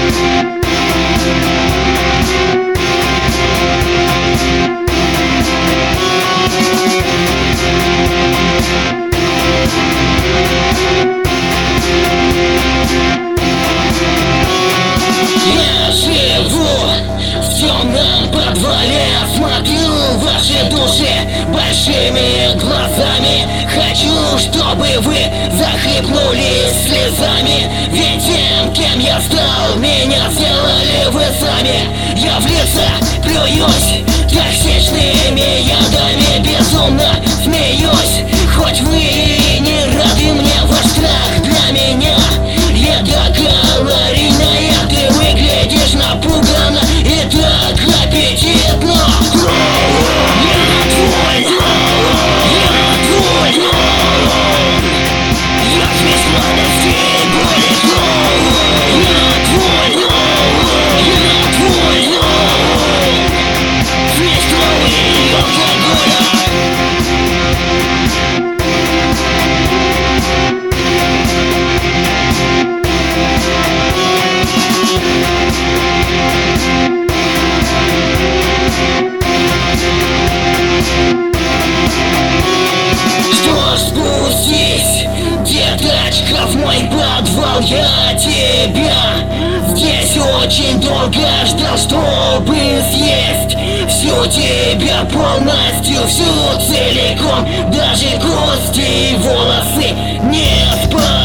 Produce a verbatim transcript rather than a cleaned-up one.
Смотрю в ваши души большими глазами. Хочу, чтобы вы захлебнулись слезами. Ведь тем, кем я стал, меня сделали вы сами. Я в лица плююсь токсичными ядами, безумно смеюсь. Хоть вы и не рады мне, ваш страх для меня едкокалорийная. Ты выглядишь напуганно и так аппетитно. Деточка, в мой подвал, я тебя здесь очень долго ждал, чтобы съесть всю тебя полностью, всю целиком. Даже кости и волосы не спал.